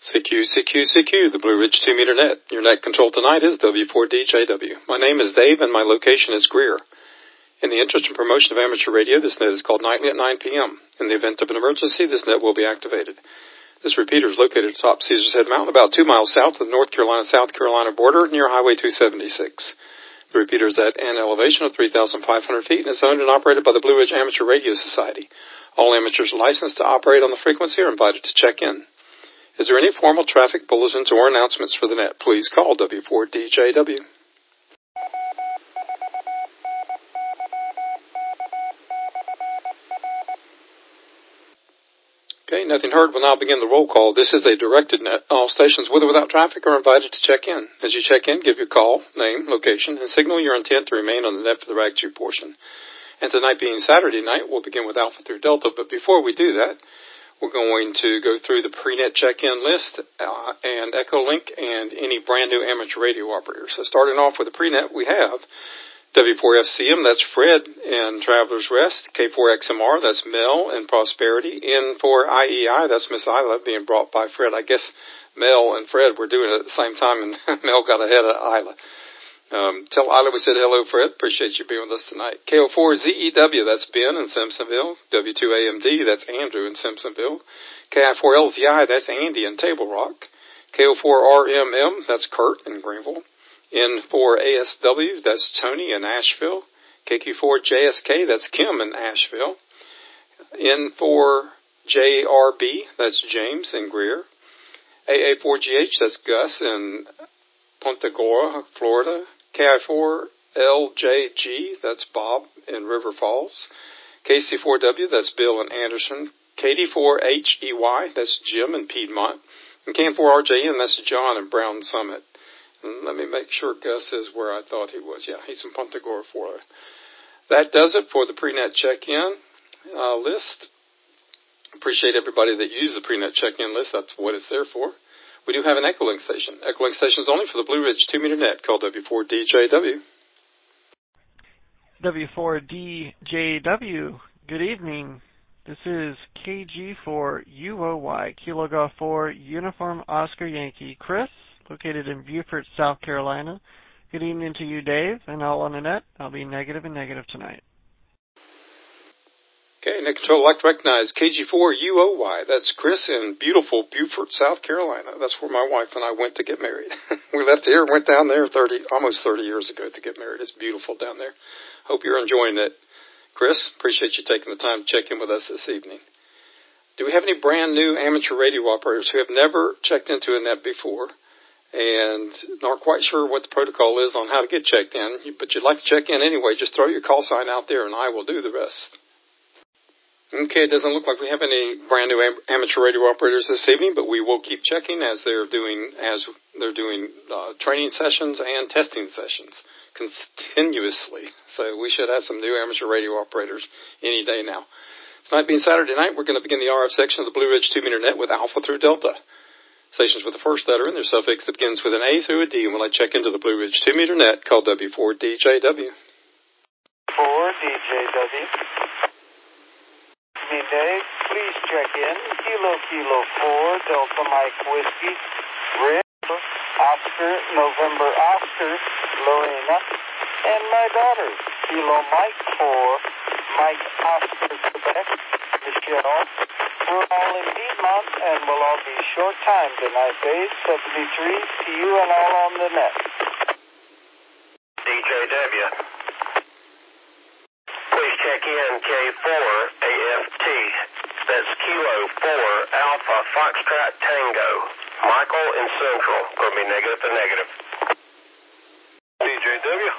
CQ, the Blue Ridge 2-meter net. Your net control tonight is W4DJW. My name is Dave, and my location is Greer. In the interest and promotion of amateur radio, this net is called nightly at 9 p.m. In the event of an emergency, this net will be activated. This repeater is located atop Caesar's Head Mountain, about 2 miles south of the North Carolina-South Carolina border, near Highway 276. The repeater is at an elevation of 3,500 feet and is owned and operated by the Blue Ridge Amateur Radio Society. All amateurs licensed to operate on the frequency are invited to check in. Is there any formal traffic bulletins or announcements for the net? Please call W4DJW. Okay, nothing heard. We'll now begin the roll call. This is a directed net. All stations with or without traffic are invited to check in. As you check in, give your call, name, location, and signal your intent to remain on the net for the Rag 2 portion. And tonight being Saturday night, we'll begin with Alpha through Delta. But before we do that, we're going to go through the pre-net check-in list and Echolink and any brand new amateur radio operators. So starting off with the pre-net, we have W4FCM, that's Fred in Traveler's Rest. K4XMR, that's Mel in Prosperity. N4IEI, that's Miss Isla being brought by Fred. I guess Mel and Fred were doing it at the same time, and Mel got ahead of Isla. Tell Isla we said hello, Fred. Appreciate you being with us tonight. KO4ZEW, that's Ben in Simpsonville. W2AMD, that's Andrew in Simpsonville. KI4LZI, that's Andy in Table Rock. KO4RMM, that's Kurt in Greenville. N4ASW, that's Tony in Asheville. KQ4JSK, that's Kim in Asheville. N4JRB, that's James in Greer. AA4GH, that's Gus in Punta Gorda, Florida. KI4LJG, that's Bob in River Falls. KC4W, that's Bill in Anderson. KD4HEY, that's Jim in Piedmont. And KM4RJN, that's John in Brown Summit. And let me make sure Gus is where I thought he was. Yeah, he's in Punta Gorda, Florida. That does it for the pre-net check-in list. Appreciate everybody that used the pre-net check-in list. That's what it's there for. We do have an Echolink station. Echolink station is only for the Blue Ridge 2-meter net called W4DJW. W4DJW, good evening. This is KG4UOY, Kilo Golf 4, Uniform Oscar Yankee. Chris, located in Beaufort, South Carolina. Good evening to you, Dave, and all on the net. I'll be negative and negative tonight. Okay, net control, I'd like to recognize KG4UOY. That's Chris in beautiful Beaufort, South Carolina. That's where my wife and I went to get married. We left here and went down there almost 30 years ago to get married. It's beautiful down there. Hope you're enjoying it. Chris, appreciate you taking the time to check in with us this evening. Do we have any brand new amateur radio operators who have never checked into a net before and aren't quite sure what the protocol is on how to get checked in, but you'd like to check in anyway? Just throw your call sign out there and I will do the rest. Okay, it doesn't look like we have any brand new amateur radio operators this evening, but we will keep checking as they're doing training sessions and testing sessions continuously. So we should have some new amateur radio operators any day now. Tonight being Saturday night, we're going to begin the RF section of the Blue Ridge 2-meter net with Alpha through Delta. Stations with the first letter in their suffix that begins with an A through a D, and we'll check into the Blue Ridge 2-meter net called W4DJW. 4DJW. Dave, please check in. Kilo 4, Delta Mike Whiskey, Red, Oscar, November Oscar, Lorena, and my daughter, Kilo Mike 4, Mike Oscar, Quebec, Michelle. We're all in Piedmont, and we'll all be short time tonight, Dave. 73 to you and all on the net. DJW. Please check in K4AFT. That's Kilo 4 Alpha Foxtrot Tango. Michael in Central. Will be negative to negative. DJW.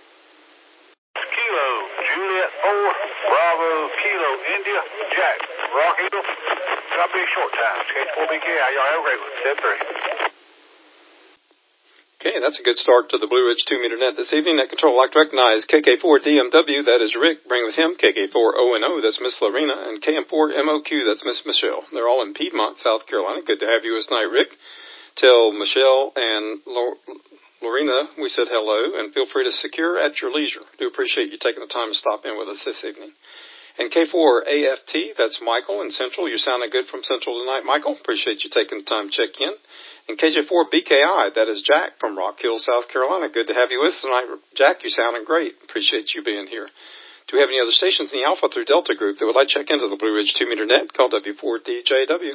Kilo Juliet 4 Bravo Kilo India Jack Rock Eagle. Gotta be a short time. K4BK. Y'all have a great one. 10-3. Okay, that's a good start to the Blue Ridge 2-meter net this evening. Net control, I'd like to recognize KK4DMW, that is Rick, bring with him KK4ONO, that's Miss Lorena, and KM4MOQ, that's Miss Michelle. They're all in Piedmont, South Carolina. Good to have you this night, Rick. Tell Michelle and Lorena we said hello, and feel free to secure at your leisure. Do appreciate you taking the time to stop in with us this evening. And K4AFT, that's Michael in Central. You're sounding good from Central tonight, Michael. Appreciate you taking the time to check in. And KJ4BKI, that is Jack from Rock Hill, South Carolina. Good to have you with us tonight, Jack. You're sounding great. Appreciate you being here. Do we have any other stations in the Alpha through Delta group that would like to check into the Blue Ridge 2-meter net? Call W4DJW.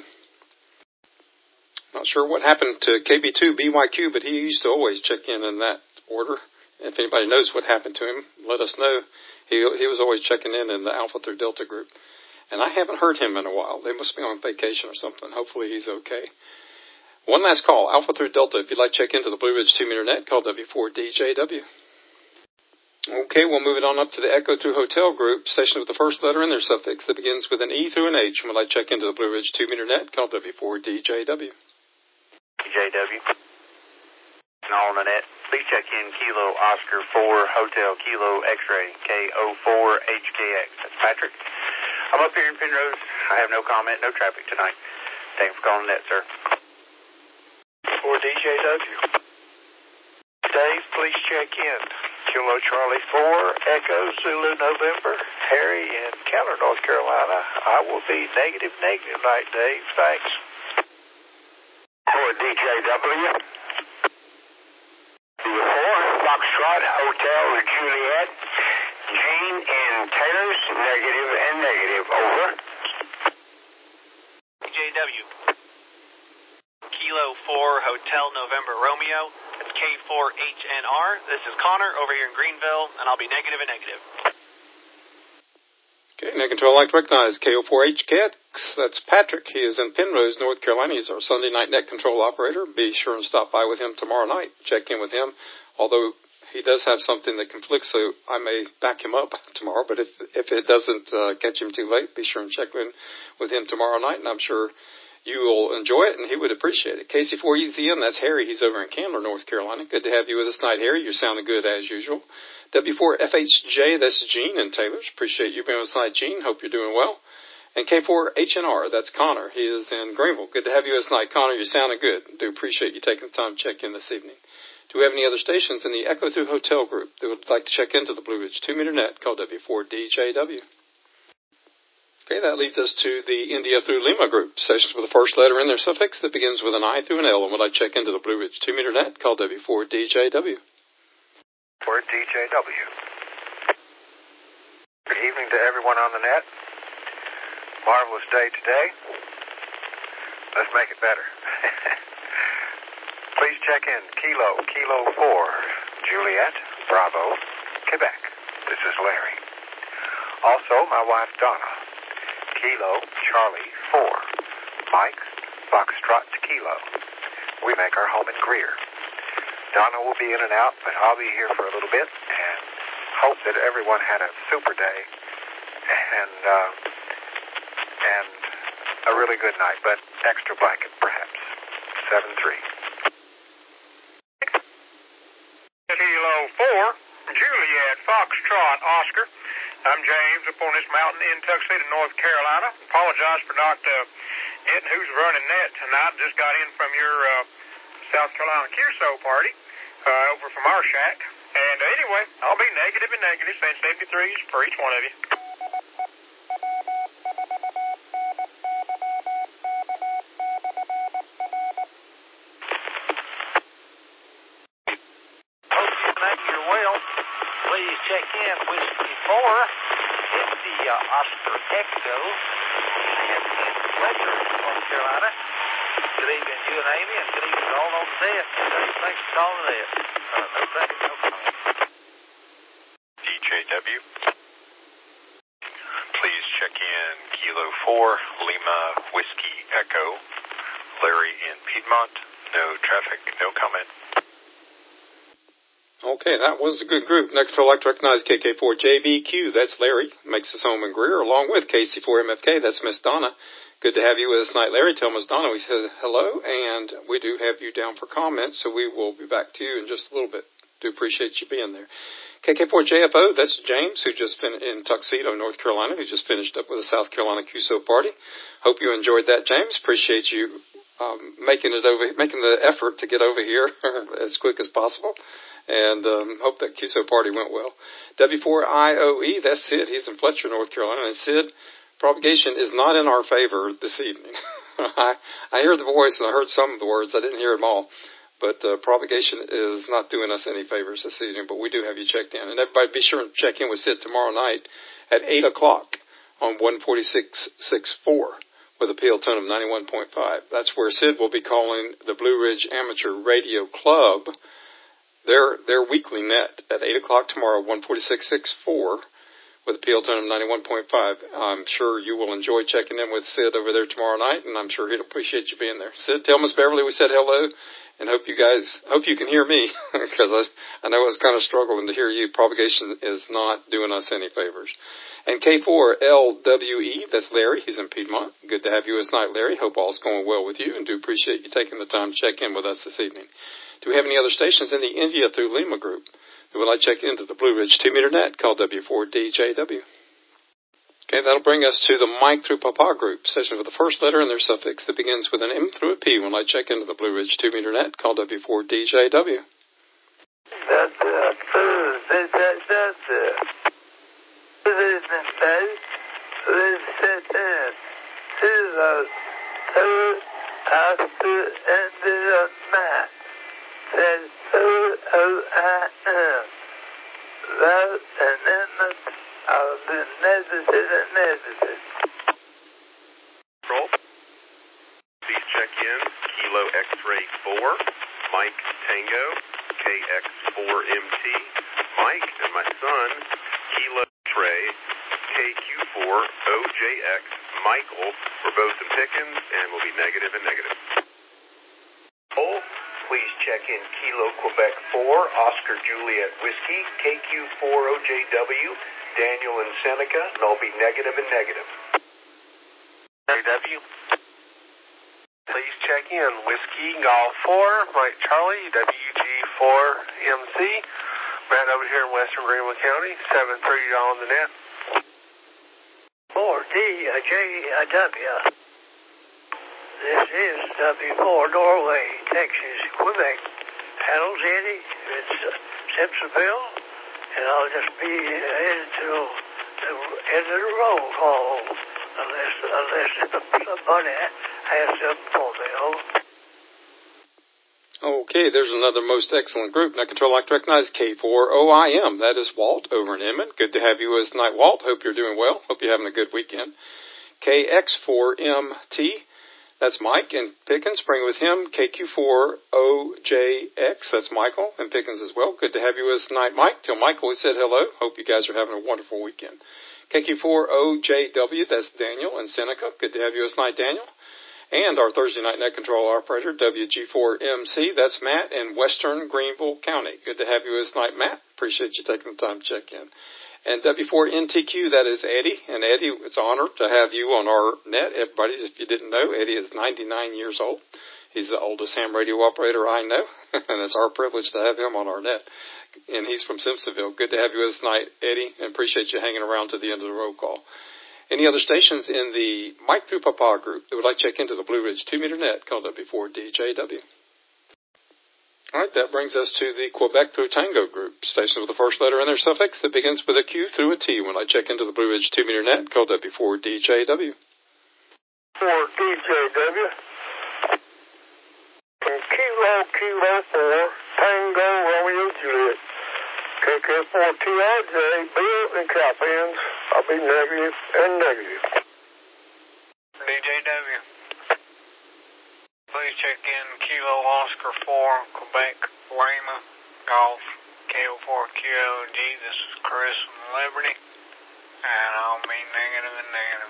Not sure what happened to KB2BYQ, but he used to always check in that order. If anybody knows what happened to him, let us know. He was always checking in the Alpha through Delta group. And I haven't heard him in a while. They must be on vacation or something. Hopefully he's okay. One last call, Alpha through Delta. If you'd like to check into the Blue Ridge 2-meter net, call W4DJW. Okay, we'll move it on up to the Echo through Hotel group, station with the first letter in their suffix that begins with an E through an H. And would like to check into the Blue Ridge 2-meter net, call W4DJW. DJW. And all on the net. Please check in Kilo Oscar 4 Hotel Kilo X-ray K04HKX. That's Patrick. I'm up here in Penrose. I have no comment, no traffic tonight. Thanks for calling the net, sir. For DJW. Dave, please check in. Kilo Charlie 4 Echo Zulu November. Harry in Keller, North Carolina. I will be negative tonight, Dave. Thanks. For DJW. 4 Foxtrot Hotel Juliet. Gene in Taylor's, negative and negative. Over. JW. Kilo 4 Hotel November Romeo. It's K4HNR. This is Connor over here in Greenville, and I'll be negative and negative. Okay, net control I'd like to recognize KO4HKX. That's Patrick. He is in Penrose, North Carolina. He's our Sunday night net control operator. Be sure and stop by with him tomorrow night. Check in with him. Although he does have something that conflicts, so I may back him up tomorrow. But if it doesn't catch him too late, be sure and check in with him tomorrow night, and I'm sure you will enjoy it, and he would appreciate it. KC4EZM, that's Harry. He's over in Candler, North Carolina. Good to have you with us tonight, Harry. You're sounding good as usual. W4FHJ, that's Gene in Taylor's. Appreciate you being with us tonight, Gene. Hope you're doing well. And K4HNR, that's Connor. He is in Greenville. Good to have you with us tonight, Connor. You're sounding good. Do appreciate you taking the time to check in this evening. Do we have any other stations in the Echo through Hotel group that would like to check into the Blue Ridge 2-meter net? Call W4DJW. Okay, that leads us to the India through Lima group, stations with the first letter in their suffix that begins with an I through an L. And would like to check into the Blue Ridge 2-meter net? Call W4DJW. For DJW. Good evening to everyone on the net. Marvelous day today. Let's make it better. Please check in Kilo 4 Juliet Bravo Quebec. This is Larry. Also, my wife Donna. Kilo Charlie 4 Mike Foxtrot Kilo. We make our home in Greer. Donna will be in and out, but I'll be here for a little bit, and hope that everyone had a super day and a really good night, but extra blanket perhaps. 7-3. Kilo 4 Juliet Foxtrot Oscar. I'm James up on this mountain in Tuxedo, North Carolina. Apologize for not getting who's running net tonight. Just got in from your South Carolina QSO party over from our shack. And anyway, I'll be negative and negative, saying 73s for each one of you. Hope tonight you're well. Please check in Whiskey 4. It's the Oscar Echo. And in Fletcher, North Carolina. Good evening, you and Amy, and good evening all on the net. Thanks for calling the net. No traffic, no comment. DJW. Please check in Kilo 4 Lima Whiskey Echo. Larry in Piedmont. No traffic, no comment. Okay, that was a good group. Next, I'd like to recognize KK4JBQ. That's Larry. Makes his home in Greer, along with KC4MFK. That's Miss Donna. Good to have you with us tonight, Larry. Tell Miss Donna we said hello, and we do have you down for comments, so we will be back to you in just a little bit. Do appreciate you being there. KK4JFO, that's James, who just finished in Tuxedo, North Carolina, who just finished up with the South Carolina QSO party. Hope you enjoyed that, James. Appreciate you making the effort to get over here as quick as possible. And hope that QSO party went well. W4IOE, that's Sid. He's in Fletcher, North Carolina. And Sid, propagation is not in our favor this evening. I heard the voice and I heard some of the words. I didn't hear them all. But propagation is not doing us any favors this evening, but we do have you checked in. And everybody be sure to check in with Sid tomorrow night at 8 o'clock on 146.64 with a PL tone of 91.5. That's where Sid will be calling the Blue Ridge Amateur Radio Club their weekly net at 8 o'clock tomorrow, 146.64 with a PL tone of 91.5. I'm sure you will enjoy checking in with Sid over there tomorrow night, and I'm sure he'll appreciate you being there. Sid, tell Miss Beverly we said hello. And hope you can hear me, because I know I was kind of struggling to hear you. Propagation is not doing us any favors. And K4LWE, that's Larry. He's in Piedmont. Good to have you this night, Larry. Hope all's going well with you, and do appreciate you taking the time to check in with us this evening. Do we have any other stations in the India through Lima group who would like to check into the Blue Ridge 2-meter net? Call W4DJW. Okay, that'll bring us to the Mike through Papa group, stations with the first letter and their suffix that begins with an M through a P. When I check into the Blue Ridge 2-meter net, call W4DJW. Control. Please check in. Kilo X-ray 4, Mike Tango, KX4MT, Mike and my son, Kilo X-ray, KQ4OJX, Michael. We're both in Pickens and will be negative and negative. Oh, please check in Kilo Quebec 4, Oscar Juliet Whiskey, KQ4OJW, Daniel and Seneca, and I'll be negative and negative. JW. Please check in Whiskey Golf 4, Mike Charlie, WG4MC. Matt over here in Western Greenwood County, 730 on the net. 4DJW. This is W4 Norway, Texas, Quebec. Harold's Eddie, it's Simpsonville, and I'll just be headed to the end of the roll call unless somebody has something for me. Okay, there's another most excellent group. Now, Control, I'd like to recognize K4OIM. That is Walt over in Emmett. Good to have you with us tonight, Walt. Hope you're doing well. Hope you're having a good weekend. KX4MT. That's Mike and Pickens. Bring with him KQ4OJX. That's Michael and Pickens as well. Good to have you with us tonight, Mike. Tell Michael we said hello. Hope you guys are having a wonderful weekend. KQ4OJW. That's Daniel and Seneca. Good to have you with us tonight, Daniel. And our Thursday night net control operator, WG4MC. That's Matt in Western Greenville County. Good to have you with us tonight, Matt. Appreciate you taking the time to check in. And W4NTQ, that is Eddie. And Eddie, it's an honor to have you on our net. Everybody, if you didn't know, Eddie is 99 years old. He's the oldest ham radio operator I know, and it's our privilege to have him on our net. And he's from Simpsonville. Good to have you with us tonight, Eddie, and appreciate you hanging around to the end of the roll call. Any other stations in the Mike through Papa group that would like to check into the Blue Ridge 2-meter net, call W4DJW. All right, that brings us to the Quebec through Tango group, stations with the first letter in their suffix that begins with a Q through a T. When I check into the Blue Ridge 2-meter net, call W4DJW. 4DJW. Kilo 4, Tango Romeo Juliet. KK4TRJ, Bill and Calpins. I'll be negative and negative. DJW. Please check in Kilo Oscar 4, Quebec, Lima, Golf, KO4QLG. This is Chris from Liberty, and I'll be negative and negative.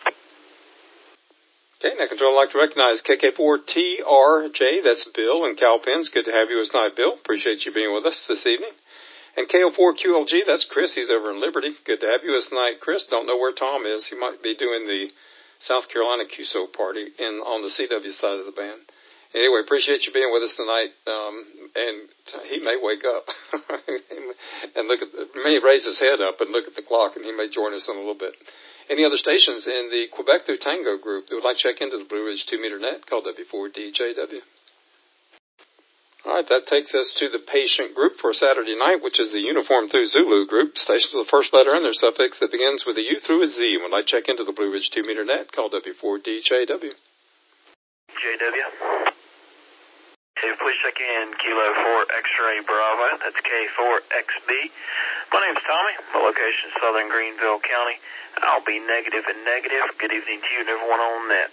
Okay, now Control, I'd like to recognize KK4TRJ. That's Bill and Calpins. Good to have you tonight, Bill. Appreciate you being with us this evening. And KO4QLG, that's Chris. He's over in Liberty. Good to have you tonight, Chris. Don't know where Tom is. He might be doing the South Carolina QSO party on the CW side of the band. Anyway, appreciate you being with us tonight. And he may wake up and may raise his head up and look at the clock, and he may join us in a little bit. Any other stations in the Quebec through Tango group that would like to check into the Blue Ridge 2-meter net, call W4DJW. All right, that takes us to the patient group for Saturday night, which is the Uniform through Zulu group. Stations with the first letter in their suffix that begins with a U through a Z. When I check into the Blue Ridge 2-meter net, call W4DJW. JW. Hey, please check in Kilo 4 X-Ray Bravo. That's K4XB. My name's Tommy. My location is Southern Greenville County. I'll be negative and negative. Good evening to you and everyone on net.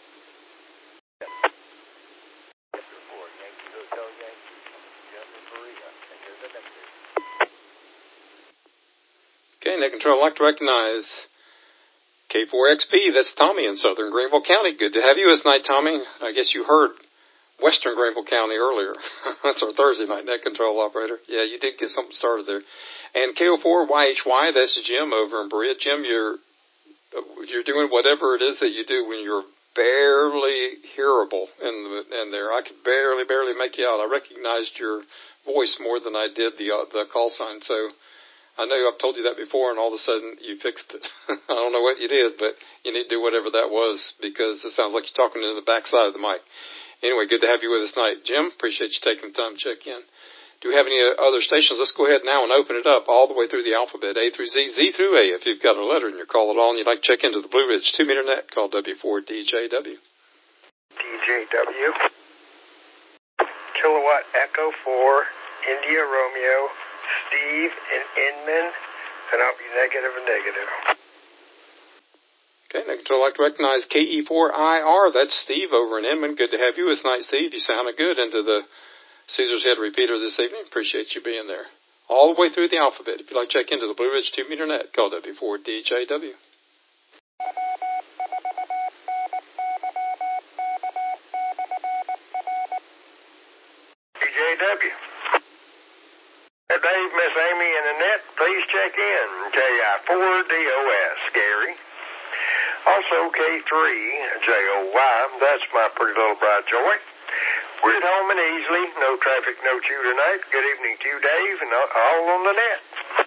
Okay, net control, I'd like to recognize K4XB. That's Tommy in Southern Greenville County. Good to have you this night, Tommy. I guess you heard Western Greenville County earlier. That's our Thursday night net control operator. Yeah, you did get something started there. And KO4YHY, that's Jim over in Berea. Jim, you're doing whatever it is that you do when you're barely hearable in there. I could barely make you out. I recognized your voice more than I did the call sign. So I know I've told you that before, and all of a sudden you fixed it. I don't know what you did, but you need to do whatever that was because it sounds like you're talking into the backside of the mic. Anyway, good to have you with us tonight. Jim, appreciate you taking the time to check in. Do we have any other stations? Let's go ahead now and open it up all the way through the alphabet, A through Z, Z through A. If you've got a letter in your call at all and you'd like to check into the Blue Ridge 2-meter net, call W4DJW. DJW. Kilowatt Echo 4, India Romeo, Steve in Inman, and I'll be negative and negative. Okay, net control, I'd like to recognize KE4IR. That's Steve over in Inman. Good to have you this night, Steve. You sounded good into the Caesar's Head repeater this evening. Appreciate you being there. All the way through the alphabet. If you'd like to check into the Blue Ridge 2-meter net, call W4DJW. DJW. Dave, Miss Amy, and Annette, please check in. KI4DOS, Gary. Also, K3JOY, that's my pretty little bride, Joy. We're at home and easily. No traffic, no chew tonight. Good evening to you, Dave, and all on the net.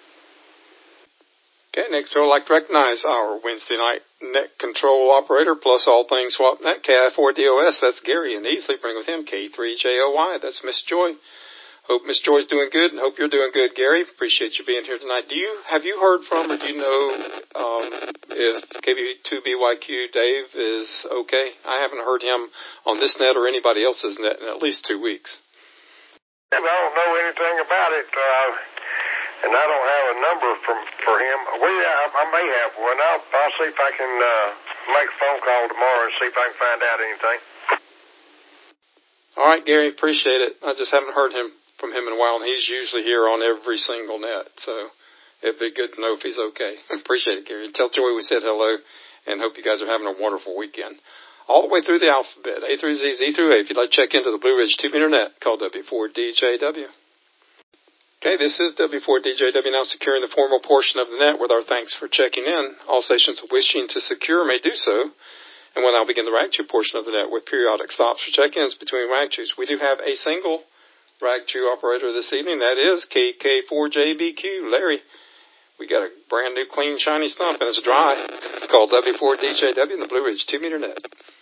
Okay, next I'd like to recognize our Wednesday night net control operator plus all things SwapNet, KI4DOS. That's Gary and Easley. Bring with him K3JOY. That's Miss Joy. Hope Miss Joy's doing good, and hope you're doing good, Gary. Appreciate you being here tonight. Have you heard from, or do you know if KB2BYQ Dave is okay? I haven't heard him on this net or anybody else's net in at least 2 weeks. I don't know anything about it, and I don't have a number for him. I may have one. I'll see if I can make a phone call tomorrow and see if I can find out anything. All right, Gary, appreciate it. I just haven't heard from him in a while, and he's usually here on every single net, so it'd be good to know if he's okay. Appreciate it, Gary. Tell Joey we said hello, and hope you guys are having a wonderful weekend. All the way through the alphabet, A through Z, Z through A. If you'd like to check into the Blue Ridge 2-meter net, call W4DJW. Okay, this is W4DJW now securing the formal portion of the net with our thanks for checking in. All stations wishing to secure may do so. And when I'll begin the rag chew portion of the net with periodic stops for check-ins between rag chews. We do have a single rag chew operator this evening. That is KK4JBQ, Larry. We got a brand new, clean, shiny stump, and it's dry. It's called W4DJW in the Blue Ridge 2-meter net.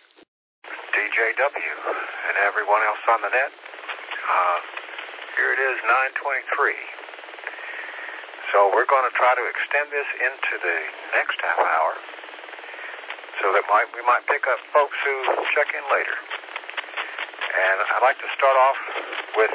DJW and everyone else on the net. Here it is, 9:23. So we're going to try to extend this into the next half hour so that we might pick up folks who check in later. And I'd like to start off with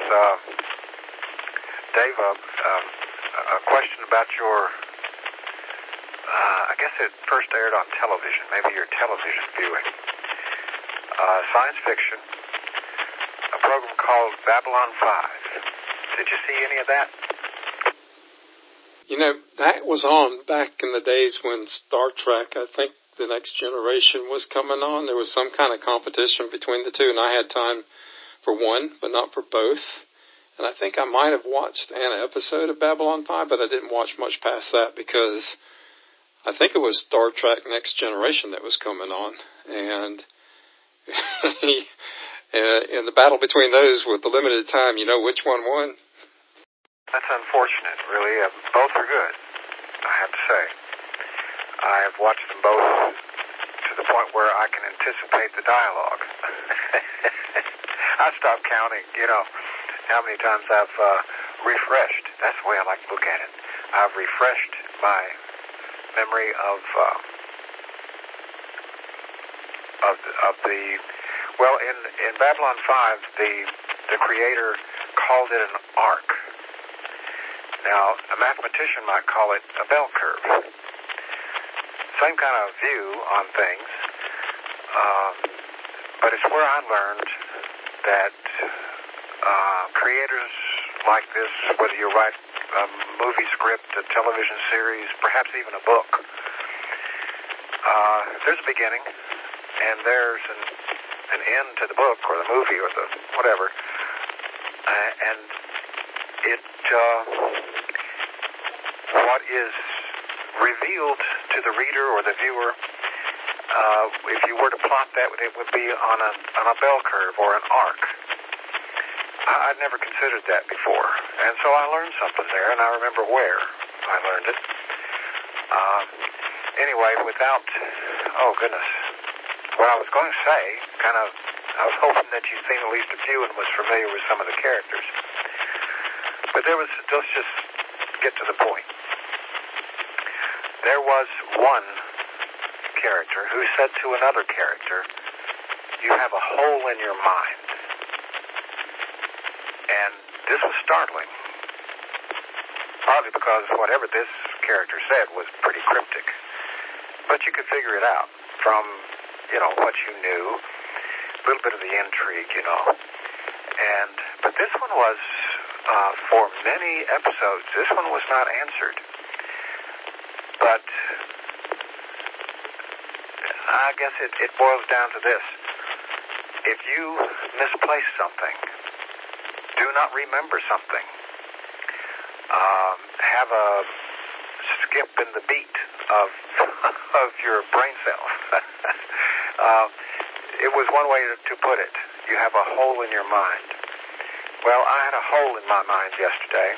Dave, a question about your, I guess it first aired on television, maybe your television viewing. Science fiction, a program called Babylon 5. Did you see any of that? You know, that was on back in the days when Star Trek, I think, The Next Generation was coming on. There was some kind of competition between the two, and I had time for one, but not for both. And I think I might have watched an episode of Babylon 5, but I didn't watch much past that because I think it was Star Trek Next Generation that was coming on. And in the battle between those with the limited time, you know which one won? That's unfortunate, really. Both are good, I have to say. I have watched them both to the point where I can anticipate the dialogue. I stopped counting, how many times I've refreshed. That's the way I like to look at it. I've refreshed my memory of the. Well, in Babylon 5, the creator called it an arc. Now, a mathematician might call it a bell curve. Same kind of view on things, but it's where I learned that creators like this, whether you write a movie script, a television series, perhaps even a book, there's a beginning, and there's an end to the book or the movie or the whatever, and it what is revealed to the reader or the viewer, if you were to plot that, it would be on a bell curve or an arc. I'd never considered that before, and so I learned something there, and I remember where I learned it. Anyway, without, oh goodness, what I was going to say, I was hoping that you'd seen at least a few and was familiar with some of the characters. But let's just get to the point. There was one character who said to another character, "You have a hole in your mind." And this was startling, partly because whatever this character said was pretty cryptic. But you could figure it out from, what you knew, a little bit of the intrigue, But this one was, for many episodes, this one was not answered. But I guess it boils down to this. If you misplace something, do not remember something, have a skip in the beat of your brain cells. It was one way to put it. You have a hole in your mind. Well, I had a hole in my mind yesterday,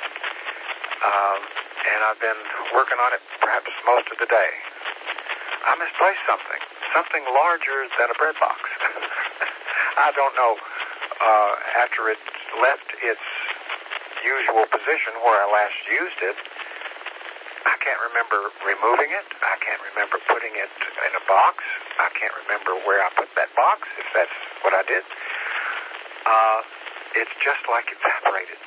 and I've been working on it perhaps most of the day. I misplaced something larger than a bread box. I don't know, after it left its usual position where I last used it, I can't remember removing it. I can't remember putting it in a box. I can't remember where I put that box, if that's what I did. It's just like evaporated.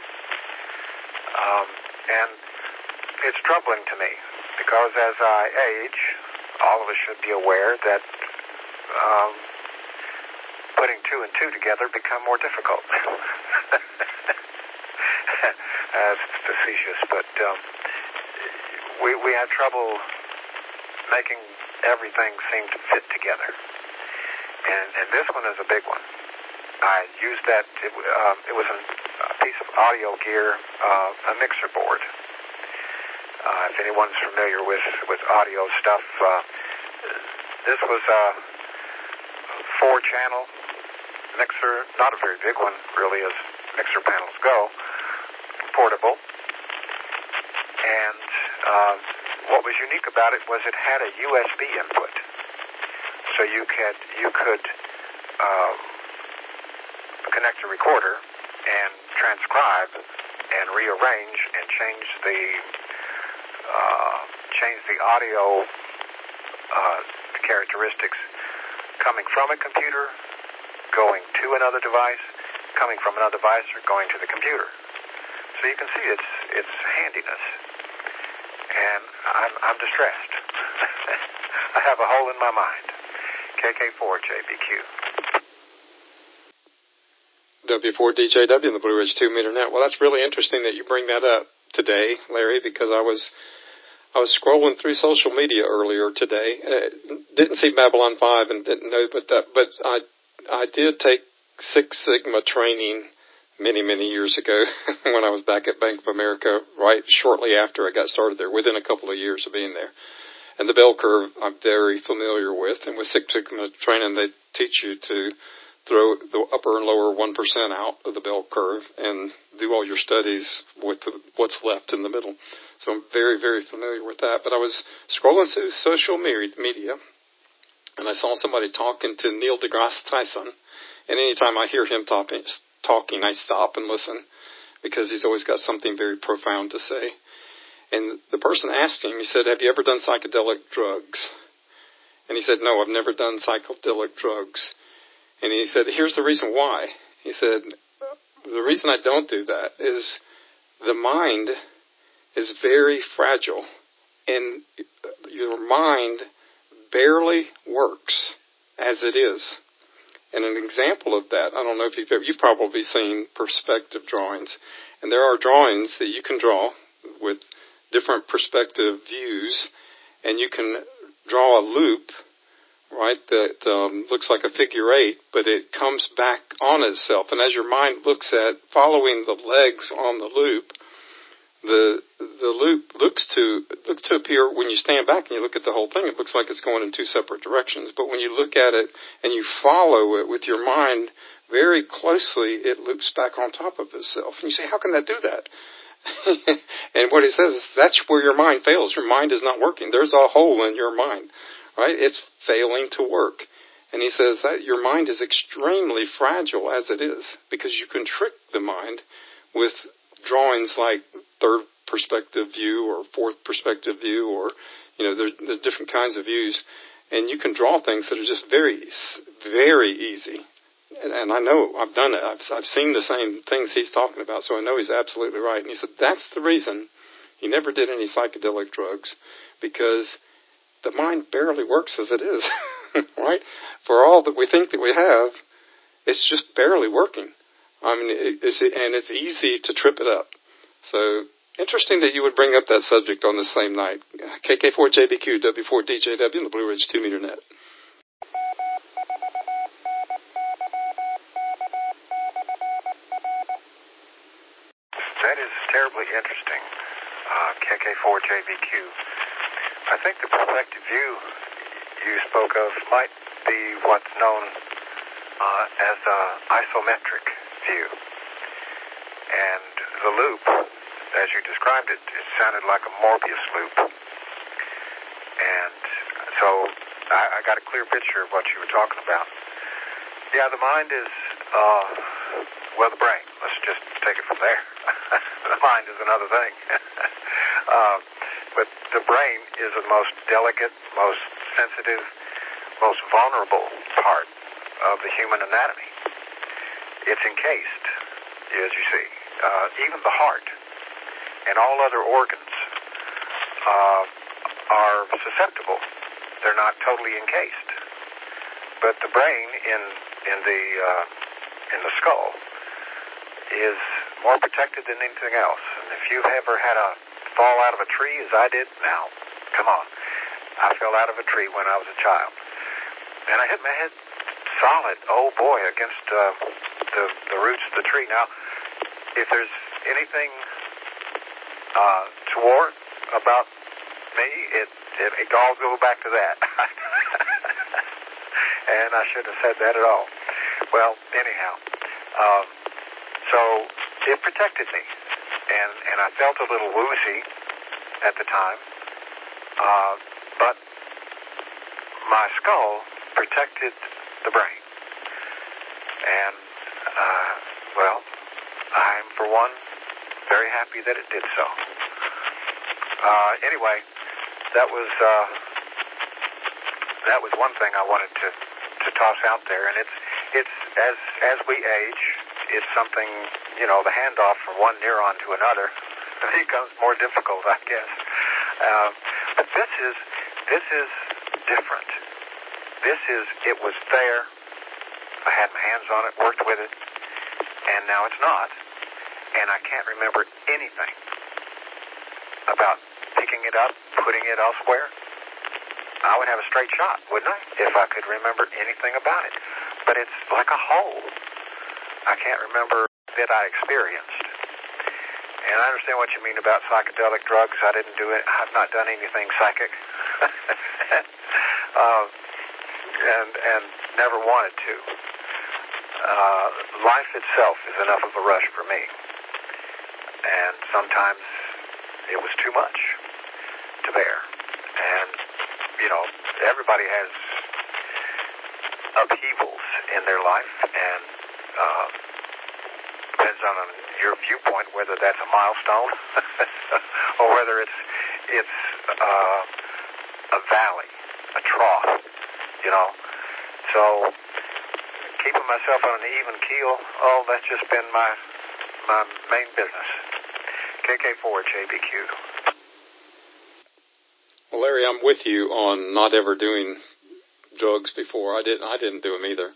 And it's troubling to me, because as I age, all of us should be aware that putting two and two together become more difficult. Facetious, but we had trouble making everything seem to fit together, and this one is a big one. I used that. It was a piece of audio gear, a mixer board. If anyone's familiar with audio stuff, this was a 4-channel mixer, not a very big one, really, as mixer panels go, portable. And what was unique about it was it had a USB input, so you could connect a recorder and transcribe and rearrange and change the audio characteristics coming from a computer, going to another device, coming from another device, or going to the computer. So you can see its handiness, and I'm distressed. I have a hole in my mind. KK4JBQ. W4DJW in the Blue Ridge 2-meter net. Well, that's really interesting that you bring that up today, Larry, because I was scrolling through social media earlier today. Didn't see Babylon 5 and didn't know but I did take Six Sigma training many, many years ago when I was back at Bank of America, right shortly after I got started there, within a couple of years of being there. And the bell curve I'm very familiar with, and with Six Sigma training they teach you to throw the upper and lower 1% out of the bell curve and do all your studies with what's left in the middle. So I'm very, very familiar with that. But I was scrolling through social media, and I saw somebody talking to Neil deGrasse Tyson. And anytime I hear him talk talking, I stop and listen because he's always got something very profound to say. And the person asked him, he said, have you ever done psychedelic drugs? And he said, no, I've never done psychedelic drugs. And he said, here's the reason why. He said, the reason I don't do that is the mind is very fragile, and your mind barely works as it is. And an example of that, I don't know if you've probably seen perspective drawings, and there are drawings that you can draw with different perspective views, and you can draw a loop, right, that looks like a figure 8, but it comes back on itself. And as your mind looks at following the legs on the loop, the loop looks to appear, when you stand back and you look at the whole thing, it looks like it's going in two separate directions. But when you look at it and you follow it with your mind very closely, it loops back on top of itself. And you say, how can that do that? And what he says is, that's where your mind fails. Your mind is not working. There's a hole in your mind, right? It's failing to work. And he says that your mind is extremely fragile as it is, because you can trick the mind with drawings like third perspective view or fourth perspective view, or, there's different kinds of views. And you can draw things that are just very, very easy. And I know I've done it. I've seen the same things he's talking about, so I know he's absolutely right. And he said that's the reason he never did any psychedelic drugs, because the mind barely works as it is, right? For all that we think that we have, it's just barely working. I mean, it's easy to trip it up. So interesting that you would bring up that subject on the same night. KK4JBQ, W4DJW, and the Blue Ridge 2-meter net. That is terribly interesting, KK4JBQ. I think the perspective view you spoke of might be what's known as an isometric view. And the loop, as you described it, it sounded like a Morbius loop. And so I got a clear picture of what you were talking about. Yeah, the mind is, the brain. Let's just take it from there. The mind is another thing. But the brain is the most delicate, most sensitive, most vulnerable part of the human anatomy. It's encased, as you see. Even the heart and all other organs are susceptible. They're not totally encased. But the brain in the skull is more protected than anything else. And if you've ever had a fall out of a tree, as I did, now, come on. I fell out of a tree when I was a child. And I hit my head solid, oh boy, against the roots of the tree. Now, if there's anything toward about me, it all go back to that. And I shouldn't have said that at all. Well, anyhow, so it protected me, and I felt a little woozy at the time, but my skull protected the brain, and I'm for one very happy that it did so. Anyway, that was one thing I wanted to toss out there, and it's as we age, it's something, the handoff from one neuron to another becomes more difficult, I guess. But this is different. It was there. I had my hands on it, worked with it, and now it's not. And I can't remember anything about picking it up, putting it elsewhere. I would have a straight shot, wouldn't I, if I could remember anything about it. But it's like a hole. I can't remember that I experienced. And I understand what you mean about psychedelic drugs. I didn't do it. I've not done anything psychic. and never wanted to. Life itself is enough of a rush for me. And sometimes it was too much to bear. And, everybody has upheavals in their life, and on your viewpoint whether that's a milestone or whether it's a valley, a trough, you know. So keeping myself on an even keel, that's just been my main business. KK4 JBQ. Well, Larry, I'm with you on not ever doing drugs before. I didn't do them either.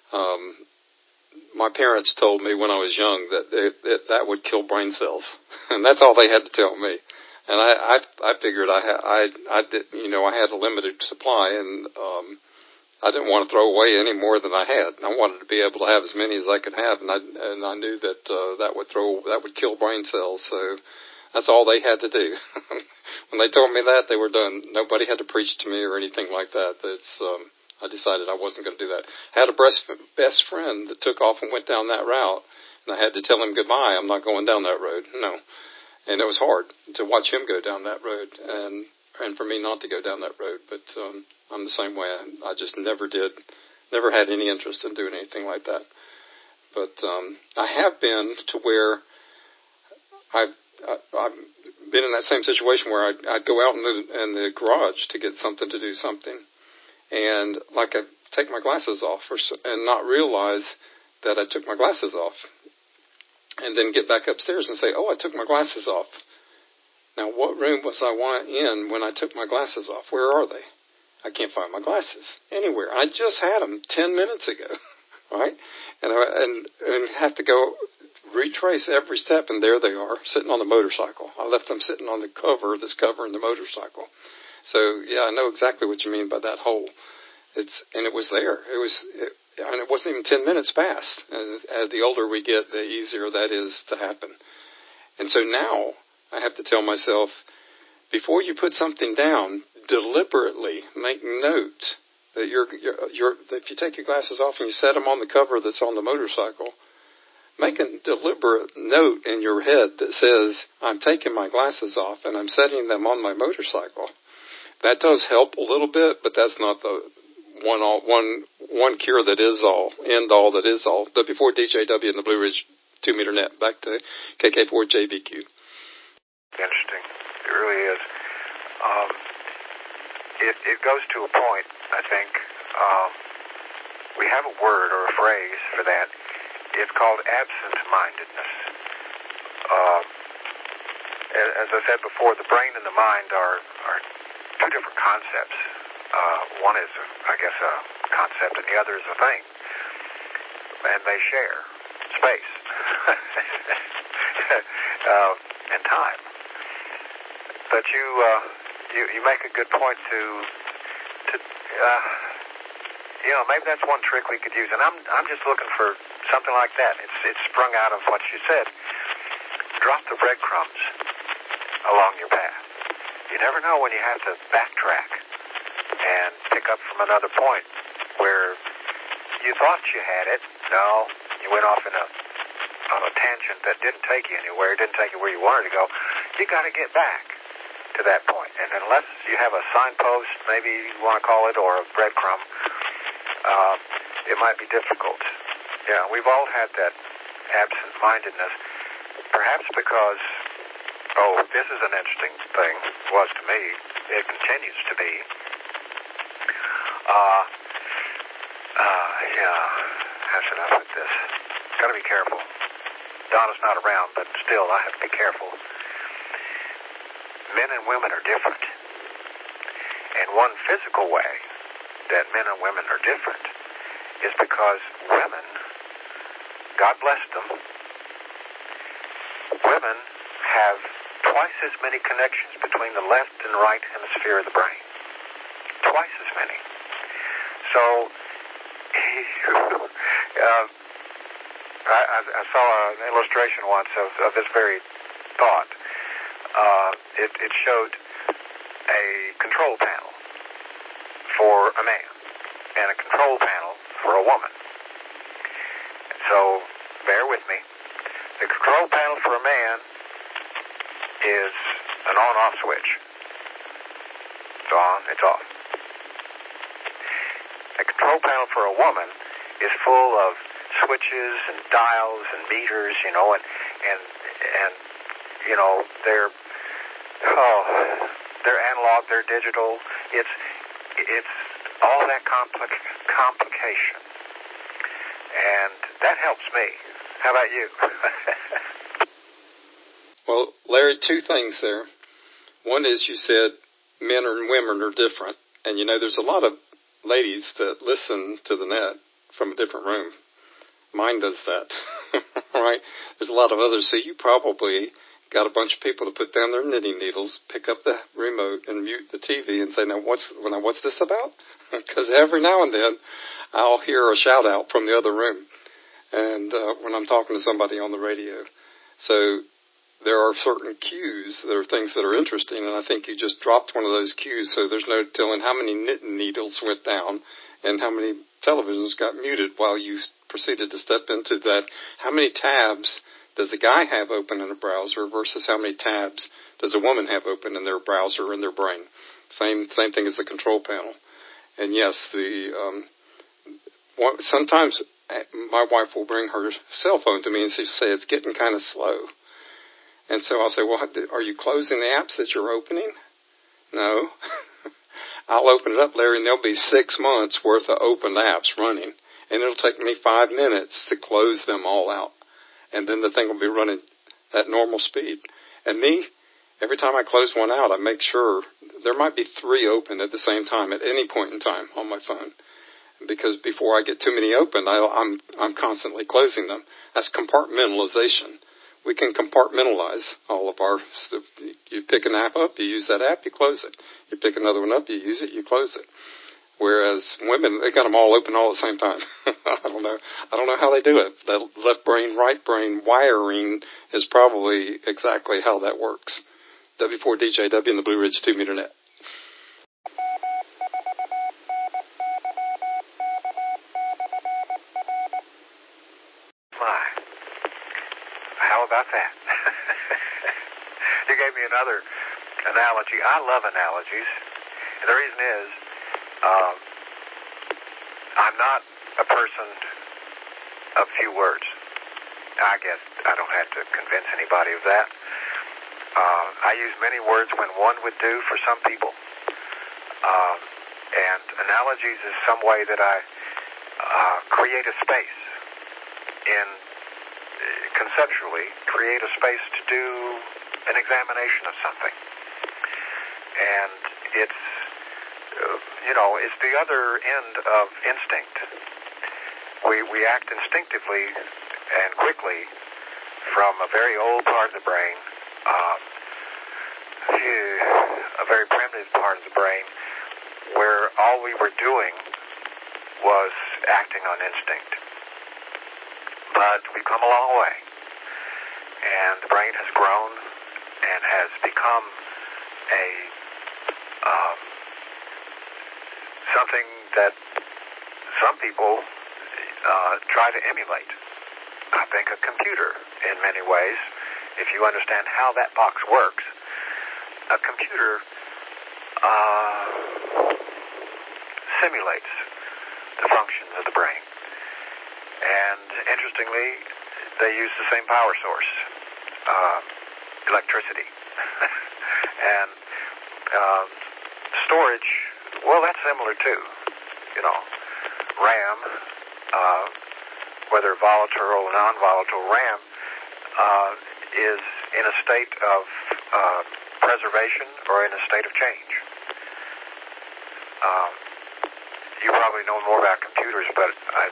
My parents told me when I was young that would kill brain cells, and that's all they had to tell me. And I figured I did, you know, I had a limited supply, and I didn't want to throw away any more than I had. I wanted to be able to have as many as I could have, and I knew that that would kill brain cells. So that's all they had to do. When they told me that, they were done. Nobody had to preach to me or anything like that. I decided I wasn't going to do that. I had a best friend that took off and went down that route, and I had to tell him goodbye. I'm not going down that road. No. And it was hard to watch him go down that road, and for me not to go down that road. But I'm the same way. I just never had any interest in doing anything like that. But I have been to where I've been in that same situation where I'd go out in the garage to get something to do something, and like I'd take my glasses off and not realize that I took my glasses off, and then get back upstairs and say, oh, I took my glasses off. Now, what room was I in when I took my glasses off? Where are they? I can't find my glasses anywhere. I just had them 10 minutes ago, right? And have to go retrace every step, and there they are, sitting on the motorcycle. I left them sitting on the cover that's covering the motorcycle. So, yeah, I know exactly what you mean by that hole. And it was there. And it wasn't even 10 minutes past. And as the older we get, the easier that is to happen. And so now I have to tell myself, before you put something down, deliberately make note that if you take your glasses off and you set them on the cover that's on the motorcycle, make a deliberate note in your head that says, I'm taking my glasses off and I'm setting them on my motorcycle. That does help a little bit, but that's not the one cure that is all, end all that is all. W4 DJW and the Blue Ridge 2-meter net. Back to KK4 JBQ. Interesting. It really is. It goes to a point, I think. We have a word or a phrase for that. It's called absent-mindedness. As I said before, the brain and the mind are two different concepts. One is, I guess, a concept, and the other is a thing. And they share space and time. But you make a good point to maybe that's one trick we could use. And I'm just looking for something like that. It's sprung out of what you said. Drop the breadcrumbs along your path. You never know when you have to backtrack and pick up from another point where you thought you had it. No, you went off on a tangent that didn't take you anywhere, didn't take you where you wanted to go. You got to get back to that point. And unless you have a signpost, maybe you want to call it, or a breadcrumb, it might be difficult. Yeah, we've all had that absent-mindedness, perhaps because, this is an interesting thing, was to me, it continues to be. How should I put this? Got to be careful. Donna's not around, but still, I have to be careful. Men and women are different. And one physical way that men and women are different is because women, God bless them, women have twice as many connections between the left and right hemisphere of the brain. Twice as many. So, I saw an illustration once of this very thought. It showed a control panel for a man and a control panel for a woman. So, bear with me. The control panel for a man is an on-off switch. It's on, it's off. The control panel for a woman is full of switches and dials and meters, you know, and you know, they're analog, they're digital. It's all that complication, and that helps me. How about you? Well, Larry, two things there. One is you said men and women are different, and you know there's a lot of ladies that listen to the net from a different room. Mine does that, right? There's a lot of others. So you probably got a bunch of people to put down their knitting needles, pick up the remote, and mute the TV and say, now what's this about? Because every now and then I'll hear a shout-out from the other room and when I'm talking to somebody on the radio. So there are certain cues, there are things that are interesting, and I think you just dropped one of those cues, so there's no telling how many knitting needles went down and how many televisions got muted while you proceeded to step into that. How many tabs does a guy have open in a browser versus how many tabs does a woman have open in their browser in their brain? Same thing as the control panel. And yes, sometimes my wife will bring her cell phone to me and she'll say it's getting kind of slow. And so I'll say, well, are you closing the apps that you're opening? No. I'll open it up, Larry, and there'll be 6 months worth of open apps running. And it'll take me 5 minutes to close them all out. And then the thing will be running at normal speed. And me, every time I close one out, I make sure there might be 3 open at the same time at any point in time on my phone. Because before I get too many open, I'm constantly closing them. That's compartmentalization. We can compartmentalize all of our stuff. You pick an app up, you use that app, you close it. You pick another one up, you use it, you close it. Whereas women, they got them all open all at the same time. I don't know how they do it. That left brain, right brain wiring is probably exactly how that works. W4DJW in the Blue Ridge 2-meter net. How about that? You gave me another analogy. I love analogies. And the reason is, I'm not a person of few words. I guess I don't have to convince anybody of that. I use many words when one would do for some people. And analogies is some way that I create a space conceptually create a space to do an examination of something. And it's, it's the other end of instinct. We act instinctively and quickly from a very old part of the brain, a very primitive part of the brain, where all we were doing was acting on instinct. But we've come a long way. And the brain has grown and has become something that some people try to emulate. I think a computer, in many ways, if you understand how that box works, a computer simulates the functions of the brain. And interestingly, they use the same power source, electricity. And storage, well, that's similar too. RAM, whether volatile or non-volatile, RAM is in a state of preservation or in a state of change. You probably know more about computers, but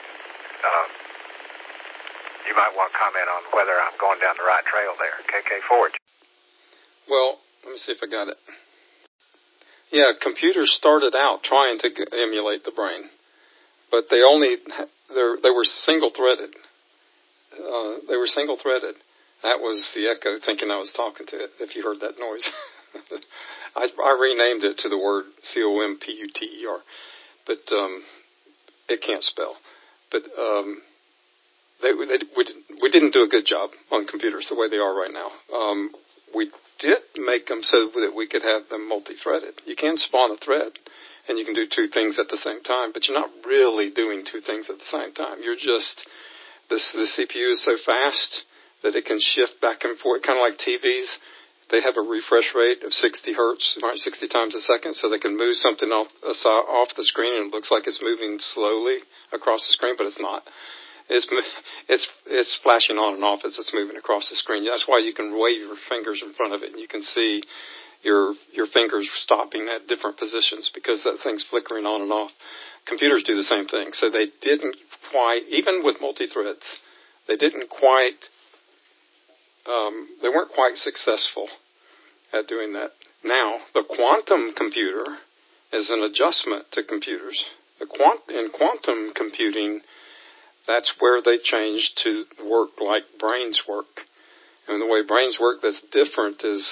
you might want to comment on whether I'm going down the right trail there. KK Forge. Well, let me see if I got it. Yeah, computers started out trying to emulate the brain, but they were single-threaded. They were single-threaded. That was the echo thinking I was talking to it, if you heard that noise. I renamed it to the word COMPUTER, but it can't spell. But we didn't do a good job on computers the way they are right now. We did make them so that we could have them multi-threaded. You can spawn a thread, and you can do 2 things at the same time, but you're not really doing 2 things at the same time. You're just The CPU is so fast that it can shift back and forth, kind of like TVs. They have a refresh rate of 60 hertz, right, 60 times a second, so they can move something off the screen, and it looks like it's moving slowly across the screen, but it's not. It's flashing on and off as it's moving across the screen. That's why you can wave your fingers in front of it, and you can see your fingers stopping at different positions because that thing's flickering on and off. Computers do the same thing. So they didn't quite, even with multi-threads, they weren't quite successful at doing that. Now, the quantum computer is an adjustment to computers. In quantum computing, that's where they changed to work like brains work. And the way brains work that's different is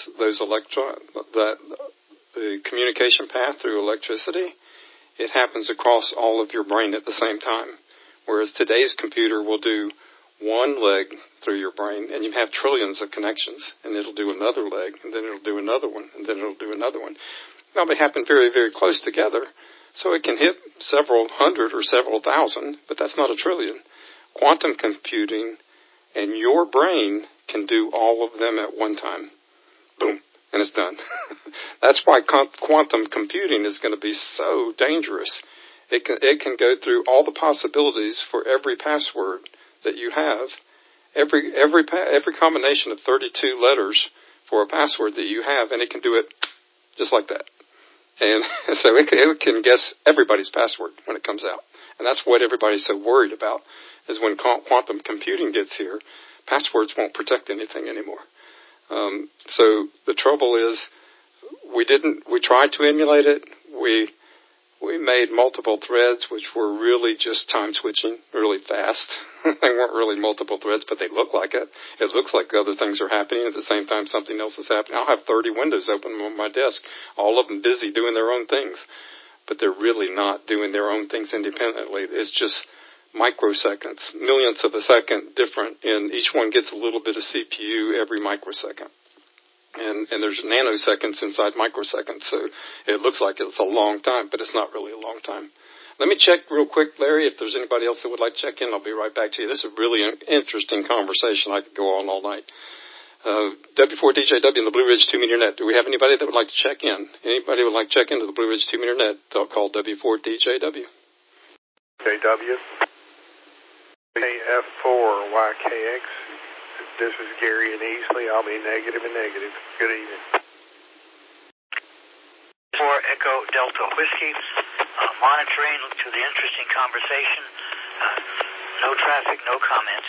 the communication path through electricity. It happens across all of your brain at the same time. Whereas today's computer will do one leg through your brain, and you have trillions of connections, and it'll do another leg, and then it'll do another one, and then it'll do another one. Now, they happen very, very close together, so it can hit several hundred or several thousand, but that's not a trillion. Quantum computing and your brain can do all of them at one time. Boom, and it's done. That's why quantum computing is going to be so dangerous. It can go through all the possibilities for every password that you have, every combination of 32 letters for a password that you have, and it can do it just like that. And so it can guess everybody's password when it comes out. And that's what everybody's so worried about, is when quantum computing gets here, passwords won't protect anything anymore. So the trouble is, we tried to emulate it. We made multiple threads, which were really just time switching, really fast. They weren't really multiple threads, but they look like it. It looks like other things are happening at the same time something else is happening. I'll have 30 windows open on my desk, all of them busy doing their own things, but they're really not doing their own things independently. It's just microseconds, millionths of a second different, and each one gets a little bit of CPU every microsecond. And there's nanoseconds inside microseconds, so it looks like it's a long time, but it's not really a long time. Let me check real quick, Larry, if there's anybody else that would like to check in. I'll be right back to you. This is a really interesting conversation. I could go on all night. W4DJW and the Blue Ridge 2-meter net. Do we have anybody that would like to check in? Anybody would like to check into the Blue Ridge 2-meter net? They'll call W4DJW. JW. AF4YKX. This is Gary and Easley. I'll be negative and negative. Good evening. For Echo Delta Whiskey, monitoring to the interesting conversation. No traffic, no comments.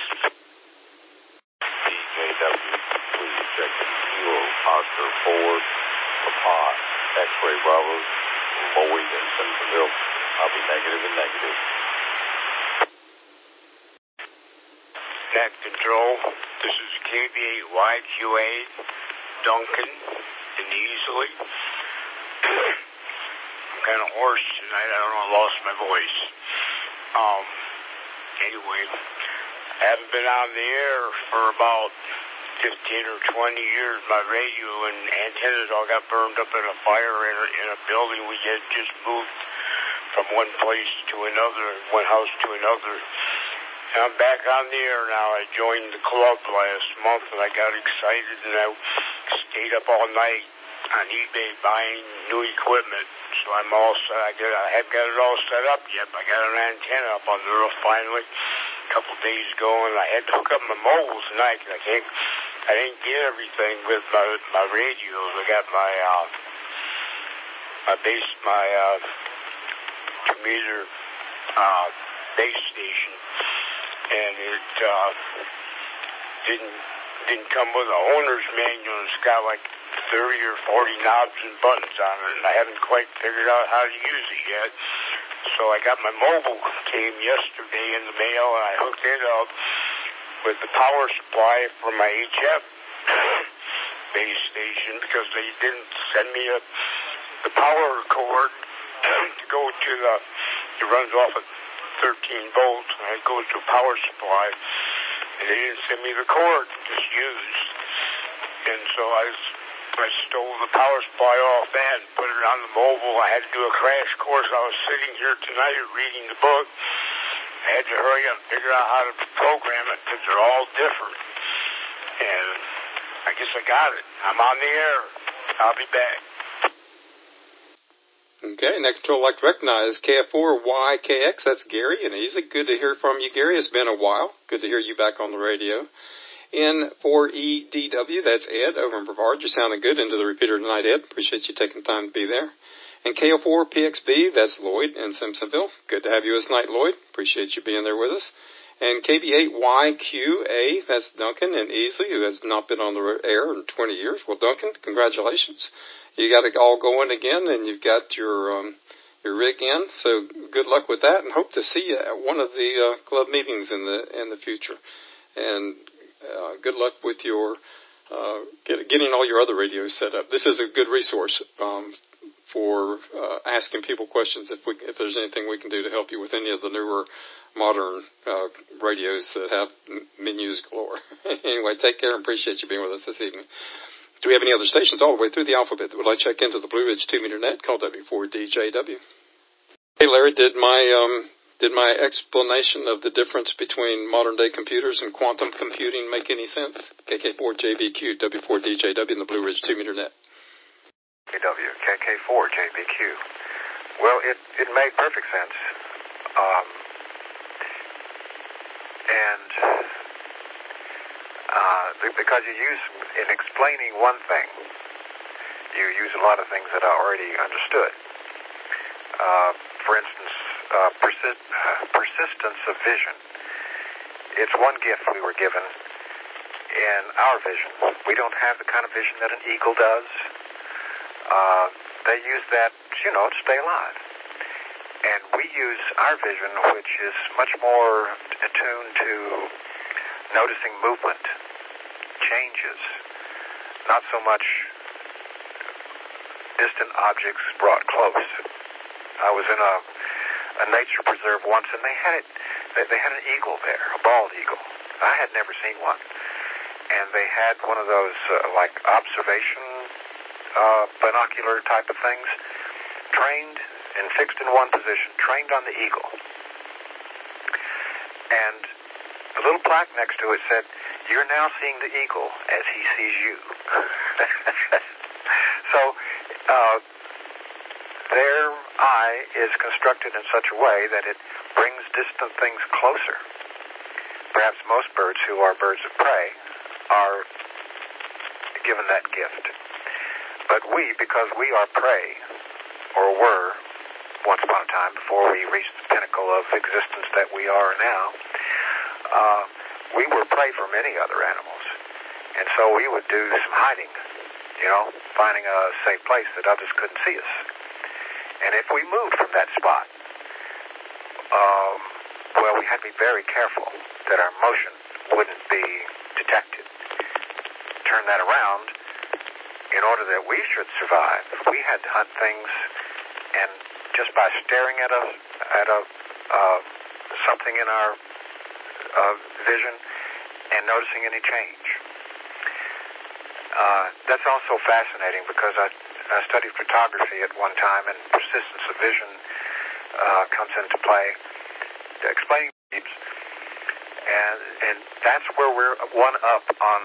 DJW, please check in Kilo Oscar 4, Papa, X-Ray Bravo, Lloyd and Centerville. I'll be negative and negative. Net Control, this is KBA-YQA, Duncan, and Easley. I'm kind of hoarse tonight. I don't know, I lost my voice. Anyway, I haven't been on the air for about 15 or 20 years. My radio and antennas all got burned up in a fire in a building. We had just moved from one place to another, one house to another. And I'm back on the air now. I joined the club last month, and I got excited, and I stayed up all night on eBay buying new equipment. So I'm all set. I haven't got it all set up yet, but I got an antenna up on the roof finally a couple days ago, and I had to hook up my mobile tonight because I didn't get everything with my radios. I got my 2-meter base station. And it didn't come with an owner's manual. It's got like 30 or 40 knobs and buttons on it, and I haven't quite figured out how to use it yet. So I got my mobile came yesterday in the mail, and I hooked it up with the power supply for my HF base station because they didn't send me the power cord to go to it runs off at 13 volts, and it goes to a power supply, and they didn't send me the cord, just used. And so I stole the power supply off that and put it on the mobile. I had to do a crash course. I was sitting here tonight reading the book, I had to hurry up and figure out how to program it because they're all different. And I guess I got it. I'm on the air. I'll be back. Okay, Net Control like to recognize KF4YKX. That's Gary and Easy. Good to hear from you, Gary. It's been a while. Good to hear you back on the radio. N4EDW, that's Ed over in Brevard. You're sounding good into the repeater tonight, Ed. Appreciate you taking time to be there. And KO4PXB, that's Lloyd in Simpsonville. Good to have you tonight, Lloyd. Appreciate you being there with us. And KB8YQA, that's Duncan and Easley, who has not been on the air in 20 years. Well, Duncan, congratulations. You got it all going again, and you've got your rig in. So good luck with that, and hope to see you at one of the club meetings in the future. And good luck with your getting all your other radios set up. This is a good resource for asking people questions if there's anything we can do to help you with any of the newer modern radios that have menus galore. Anyway, take care and appreciate you being with us this evening. Do we have any other stations all the way through the alphabet that would like to check into the Blue Ridge 2-meter net? Call W4DJW. Hey, Larry, did my explanation of the difference between modern-day computers and quantum computing make any sense? KK4JBQ, W4DJW, and the Blue Ridge 2-meter net. KK4JBQ. Well, it made perfect sense. Because you use, in explaining one thing, you use a lot of things that I already understood. For instance, persistence of vision. It's one gift we were given in our vision. We don't have the kind of vision that an eagle does. They use that, to stay alive. And we use our vision, which is much more attuned to noticing movement, changes, not so much distant objects brought close. I was in a nature preserve once, and they had an eagle there, a bald eagle. I had never seen one. And they had one of those, like observation binocular type of things, trained and fixed in one position, trained on the eagle. And the little plaque next to it said, "You're now seeing the eagle as he sees you." So their eye is constructed in such a way that it brings distant things closer. Perhaps most birds who are birds of prey are given that gift. But we, because we are prey, or were once upon a time before we reached the pinnacle of existence that we are now, we were prey for many other animals. And so we would do some hiding, finding a safe place that others couldn't see us. And if we moved from that spot, we had to be very careful that our motion wouldn't be detected. Turn that around, in order that we should survive, we had to hunt things, and just by staring at something in our vision and noticing any change. That's also fascinating because I studied photography at one time, and persistence of vision comes into play, explaining things, and that's where we're one up on.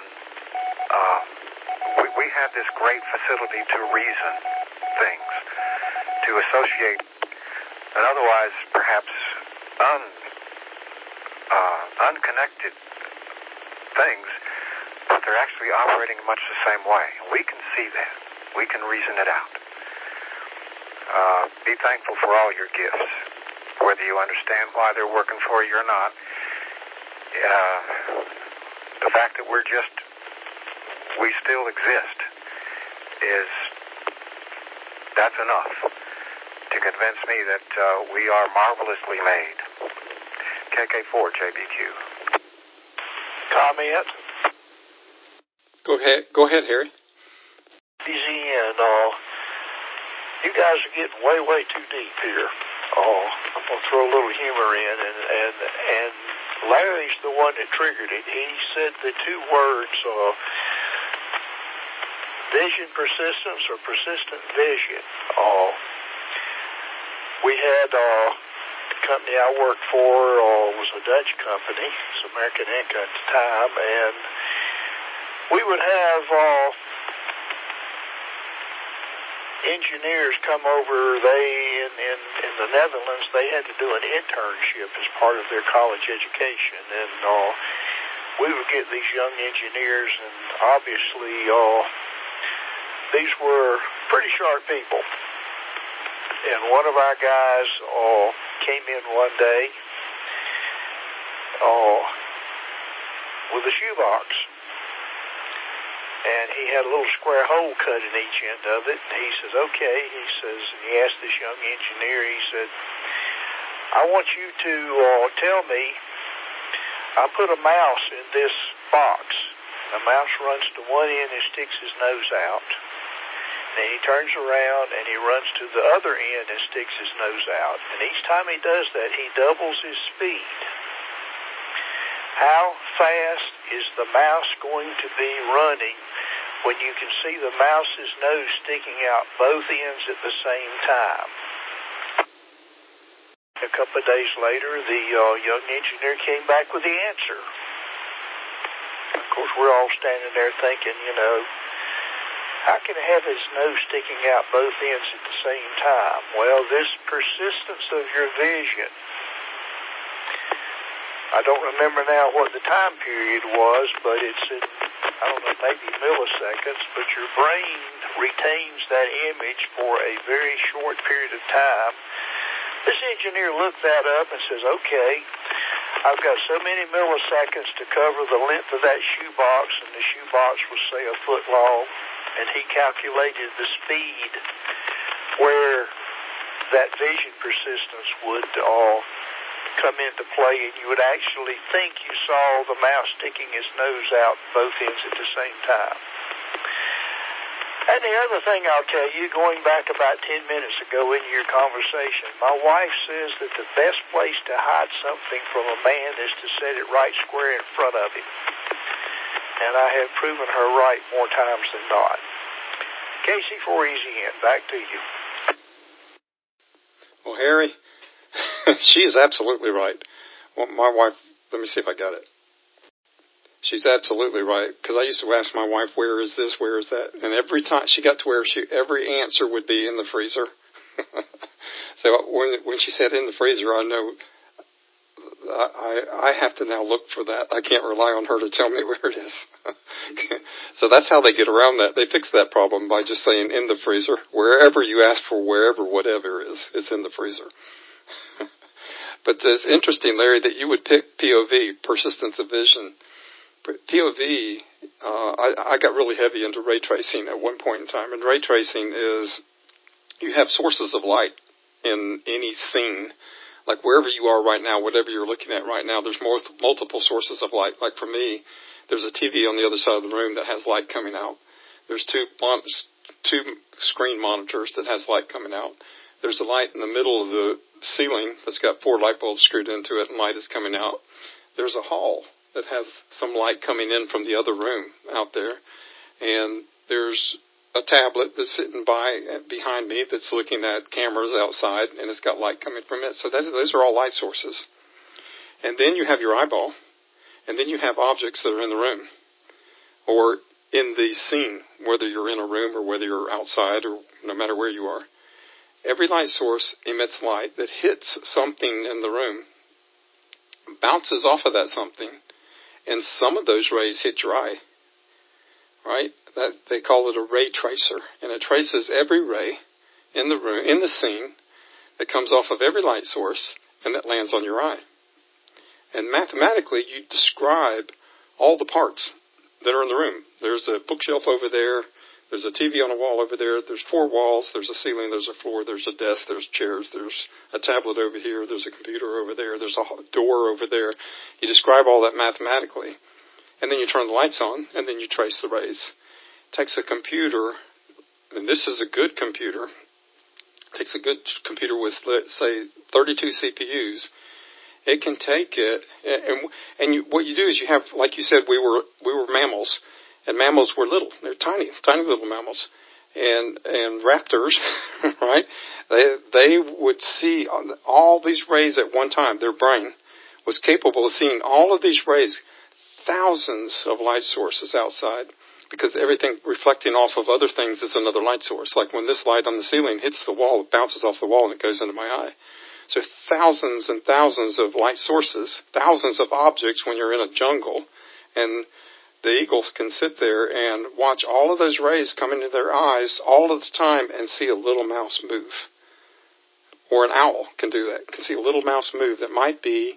We have this great facility to reason things, to associate an otherwise perhaps unconnected things, but they're actually operating much the same way. We can see that. We can reason it out. Be thankful for all your gifts, whether you understand why they're working for you or not. The fact that we still exist that's enough to convince me that we are marvelously made. KK4JBQ. Comment? Go ahead, Harry. Easy, and you guys are getting way, way too deep here. I'm going to throw a little humor in, and Larry's the one that triggered it. He said the two words, vision persistence or persistent vision. We had company I worked for was a Dutch company. It was American Ink at the time, and we would have engineers come over. In the Netherlands, they had to do an internship as part of their college education, and we would get these young engineers, and obviously these were pretty sharp people. And one of our guys came in one day with a shoebox. And he had a little square hole cut in each end of it. And he says, okay. He says, and he asked this young engineer, he said, I want you to tell me, I put a mouse in this box. The mouse runs to one end and sticks his nose out. Then he turns around and he runs to the other end and sticks his nose out. And each time he does that, he doubles his speed. How fast is the mouse going to be running when you can see the mouse's nose sticking out both ends at the same time? A couple of days later, the young engineer came back with the answer. Of course, we're all standing there thinking, how can he have his nose sticking out both ends at the same time? Well, this persistence of your vision, I don't remember now what the time period was, but it's in, maybe milliseconds, but your brain retains that image for a very short period of time. This engineer looked that up and says, okay, I've got so many milliseconds to cover the length of that shoebox, and the shoebox was, say, a foot long, and he calculated the speed where that vision persistence would come into play, and you would actually think you saw the mouse sticking his nose out both ends at the same time. And the other thing I'll tell you, going back about 10 minutes ago into your conversation, my wife says that the best place to hide something from a man is to set it right square in front of him. And I have proven her right more times than not. Casey, 4Easy N, back to you. Well, Harry, she is absolutely right. Well, my wife, let me see if I got it. She's absolutely right, because I used to ask my wife, where is this, where is that? And every time she got to where every answer would be in the freezer. So when she said in the freezer, I know I have to now look for that. I can't rely on her to tell me where it is. So that's how they get around that. They fix that problem by just saying in the freezer. Wherever you ask for, wherever, whatever is, it's in the freezer. But it's interesting, Larry, that you would pick POV, persistence of vision. POV, I got really heavy into ray tracing at one point in time. And ray tracing is you have sources of light in any scene. Like wherever you are right now, whatever you're looking at right now, there's multiple sources of light. Like for me, there's a TV on the other side of the room that has light coming out. There's two screen monitors that has light coming out. There's a light in the middle of the ceiling that's got 4 light bulbs screwed into it, and light is coming out. There's a hall that has some light coming in from the other room out there. And there's a tablet that's sitting behind me that's looking at cameras outside, and it's got light coming from it. So those are all light sources. And then you have your eyeball, and then you have objects that are in the room or in the scene, whether you're in a room or whether you're outside or no matter where you are. Every light source emits light that hits something in the room, bounces off of that something, and some of those rays hit your eye, right? They call it a ray tracer, and it traces every ray in the room, in the scene, that comes off of every light source, and that lands on your eye. And mathematically, you describe all the parts that are in the room. There's a bookshelf over there. There's a TV on a wall over there. There's 4 walls. There's a ceiling. There's a floor. There's a desk. There's chairs. There's a tablet over here. There's a computer over there. There's a door over there. You describe all that mathematically. And then you turn the lights on, and then you trace the rays. It takes a computer, and this is a good computer. It takes a good computer with, let's say, 32 CPUs. It can take it, what you do is you have, like you said, we were mammals. And mammals were little. They're tiny little mammals. and raptors, right? They would see all these rays at one time. Their brain was capable of seeing all of these rays, thousands of light sources outside, because everything reflecting off of other things is another light source. Like when this light on the ceiling hits the wall, it bounces off the wall and it goes into my eye. So thousands and thousands of light sources, thousands of objects when you're in a jungle, and the eagles can sit there and watch all of those rays come into their eyes all of the time and see a little mouse move. Or an owl can do that, can see a little mouse move that might be,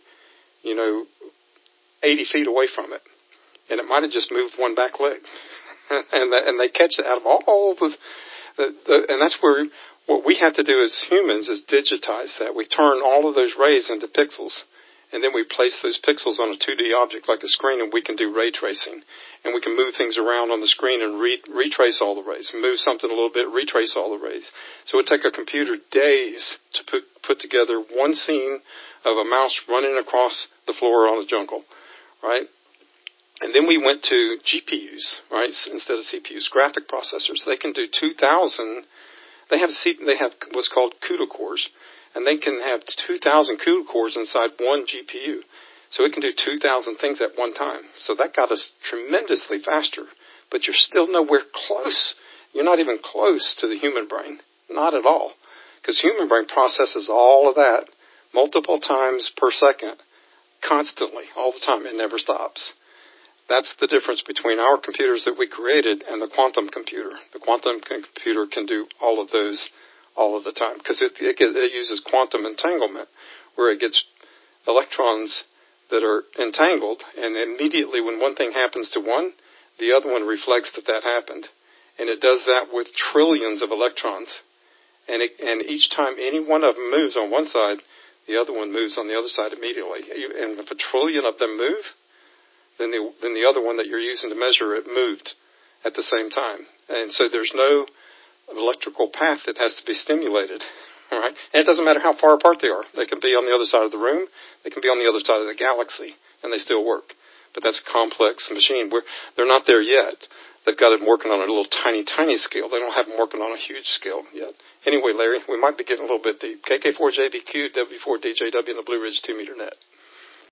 80 feet away from it. And it might have just moved one back leg. and they catch it out of all the and that's where what we have to do as humans is digitize that. We turn all of those rays into pixels, and then we place those pixels on a 2D object like a screen, and we can do ray tracing. And we can move things around on the screen and retrace all the rays. Move something a little bit, retrace all the rays. So it would take a computer days to put together one scene of a mouse running across the floor on a jungle, right? And then we went to GPUs, right, instead of CPUs, graphic processors. They can do 2,000. They have what's called CUDA cores, and they can have 2,000 CUDA cores inside one GPU. So it can do 2,000 things at one time. So that got us tremendously faster, but you're still nowhere close. You're not even close to the human brain, not at all, because human brain processes all of that multiple times per second, constantly, all the time. It never stops. That's the difference between our computers that we created and the quantum computer. The quantum computer can do all of those all of the time because it uses quantum entanglement, where it gets electrons that are entangled, and immediately when one thing happens to one, the other one reflects that happened. And it does that with trillions of electrons. And each time any one of them moves on one side, the other one moves on the other side immediately. And if a trillion of them move, then the other one that you're using to measure it moved at the same time. And so there's no electrical path that has to be stimulated. All right? And it doesn't matter how far apart they are. They can be on the other side of the room. They can be on the other side of the galaxy, and they still work. But that's a complex machine. They're not there yet. They've got it working on a little tiny, tiny scale. They don't have them working on a huge scale yet. Anyway, Larry, we might be getting a little bit deep. KK4JVQ, W4DJW, and the Blue Ridge 2-meter net.